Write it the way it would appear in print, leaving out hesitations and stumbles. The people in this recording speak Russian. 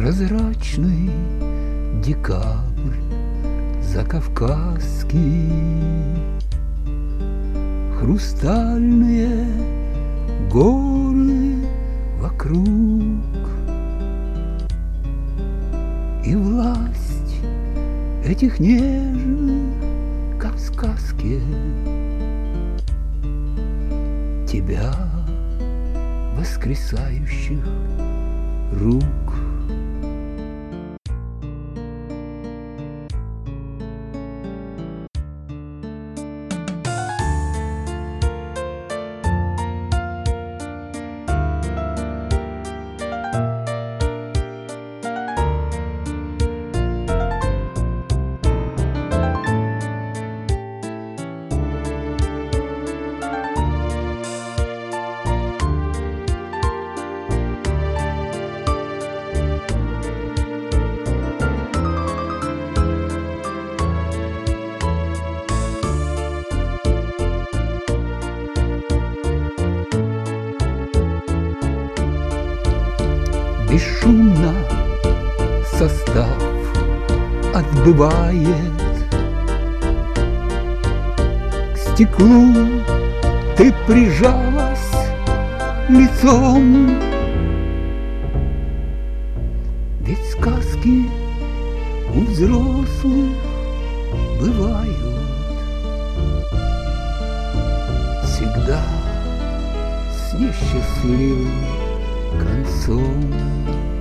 Прозрачный декабрь закавказский, хрустальные горы вокруг, и власть этих нежных, как в сказке, тебя, воскресающих рук. Бесшумно состав отбывает, к стеклу ты прижалась лицом. Ведь сказки у взрослых бывают всегда с несчастливым концом.